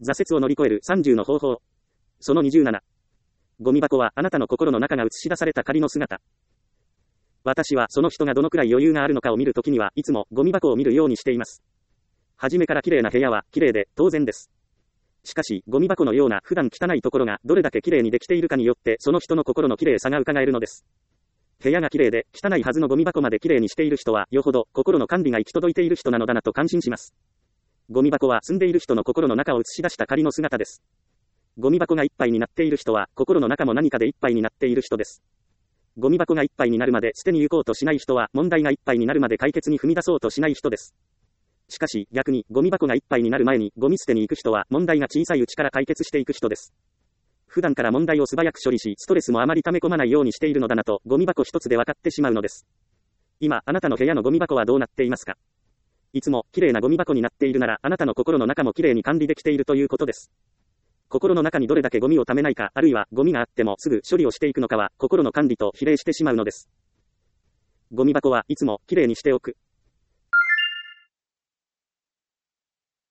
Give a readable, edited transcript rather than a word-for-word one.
挫折を乗り越える30の方法。その27。ゴミ箱はあなたの心の中が映し出された仮の姿。私はその人がどのくらい余裕があるのかを見るときには、いつもゴミ箱を見るようにしています。はじめから綺麗な部屋は綺麗で当然です。しかし、ゴミ箱のような普段汚いところがどれだけ綺麗にできているかによって、その人の心の綺麗さが伺えるのです。部屋が綺麗で汚いはずのゴミ箱まで綺麗にしている人は、よほど心の管理が行き届いている人なのだなと感心します。ゴミ箱は住んでいる人の心の中を映し出した仮の姿です。ゴミ箱がいっぱいになっている人は、心の中も何かでいっぱいになっている人です。ゴミ箱がいっぱいになるまで捨てに行こうとしない人は、問題がいっぱいになるまで解決に踏み出そうとしない人です。しかし、逆に、ゴミ箱がいっぱいになる前に、ゴミ捨てに行く人は、問題が小さいうちから解決していく人です。普段から問題を素早く処理し、ストレスもあまり溜め込まないようにしているのだなと、ゴミ箱一つで分かってしまうのです。今、あなたの部屋のゴミ箱はどうなっていますか？いつも、綺麗なゴミ箱になっているなら、あなたの心の中も綺麗に管理できているということです。心の中にどれだけゴミを溜めないか、あるいは、ゴミがあってもすぐ処理をしていくのかは、心の管理と比例してしまうのです。ゴミ箱はいつも、綺麗にしておく。